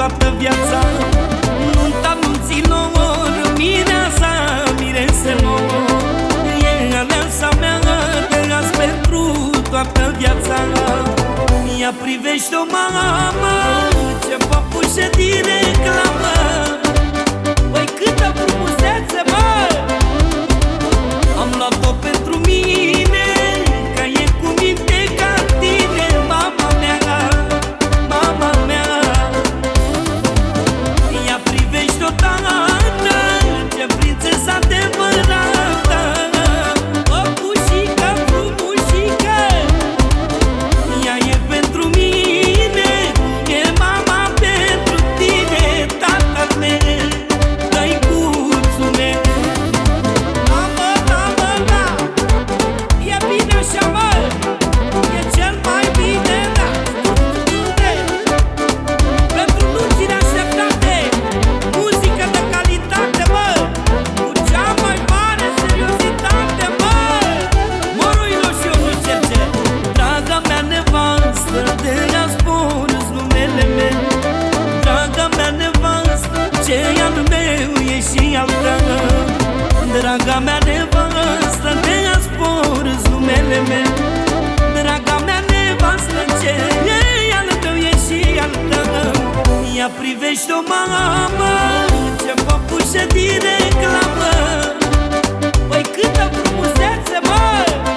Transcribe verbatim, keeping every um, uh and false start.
toată viața. Nunta nunților, mireasa, mireselor, e aleasa mea de azi pentru toată viața. Ea privește-o, mamă, ce păpușă din reclamă. Băi, câtă frumusețe, mă! Am luat-o pentru mine, că e cu minte ca tine, mama mea, mama mea. Ea privește-o, tată, ce prințesă adevărată. Păpușică, frumușică, ea e pentru mine, e mama pentru tine, tata meu, tăicuțul meu. Mamă, mamă, da, e bine așa, mă, e cel mai bine, da. Pentru nunțile așteptate, muzică de calitate, mă, cu cea mai mare seriozitate, mă. Moroilo și eu nu cerce. Draga mea nevastă, de azi porți numele meu. Draga mea nevastă, ce e al meu e și al tău. Draga mea nevastă, de azi porți numele meu. Draga mea nevastă, ce e al meu e și al tău. Ea privește-o, mamă, ce păpușă din reclamă. Băi, câtă frumusețe, mă!